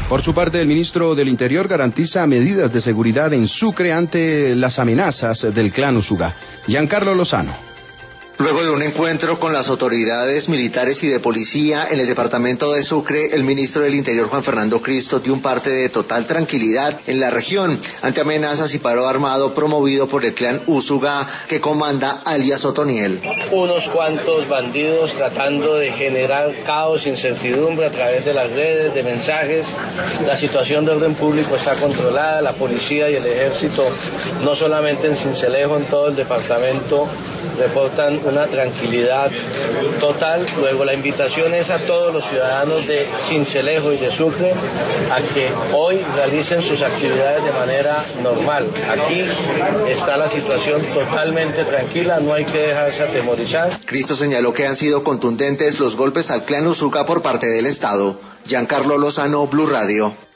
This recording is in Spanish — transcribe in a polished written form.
Por su parte, el ministro del Interior garantiza medidas de seguridad en Sucre ante las amenazas del clan Usuga. Giancarlo Lozano. Luego de un encuentro con las autoridades militares y de policía en el departamento de Sucre, el ministro del Interior, Juan Fernando Cristo, dio un parte de total tranquilidad en la región ante amenazas y paro armado promovido por el clan Usuga que comanda alias Otoniel. Unos cuantos bandidos tratando de generar caos, incertidumbre a través de las redes, de mensajes. La situación de orden público está controlada, la policía y el ejército, no solamente en Sincelejo, en todo el departamento, reportan una tranquilidad total. Luego la invitación es a todos los ciudadanos de Sincelejo y de Sucre a que hoy realicen sus actividades de manera normal. Aquí está la situación totalmente tranquila, no hay que dejarse atemorizar. Cristo señaló que han sido contundentes los golpes al clan Usuga por parte del Estado. Giancarlo Lozano, Blue Radio.